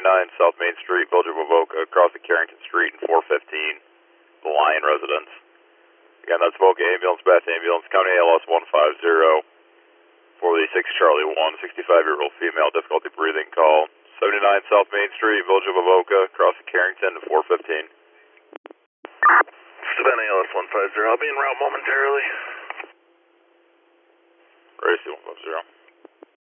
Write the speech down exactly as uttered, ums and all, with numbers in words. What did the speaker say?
seventy-nine South Main Street, Village of Avoca, across the Carrington Street and four fifteen, the Lyon residence. Again, that's Avoca Ambulance, Bath Ambulance, County A L S one five zero, four six Charlie one, sixty-five-year-old female, difficulty breathing call. seventy-nine South Main Street, Village of Avoca, across the Carrington to four fifteen. Savannah A L S one five zero, I'll be en route momentarily. Racy one five zero.